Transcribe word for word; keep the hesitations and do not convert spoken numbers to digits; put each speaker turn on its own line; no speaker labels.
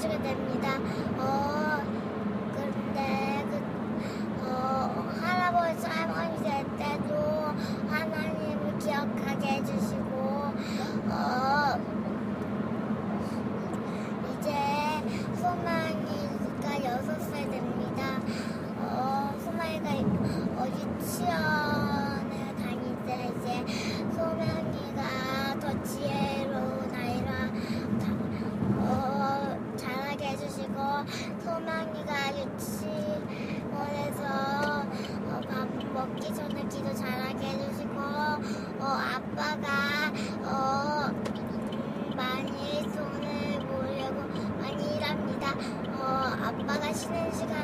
해주시게 됩니다. 어, 근데 그, 어, 할아버지 할머니 될 때도 하나님을 기억하게 해주시고 어, 이제 소망이가 여섯 살 됩니다. 어, 소망이가 어, 유치원에 다닐 때 이제 소망이가 더 지혜로운 아이라 어, 잘하게 해주시고 소망이가 유치원에서 어, 밥 먹기 전에 기도 잘하게 해주시고 어, 아빠가 어, 음, 많이 돈을 모으려고 많이 일합니다. 어, 아빠가 쉬는 시간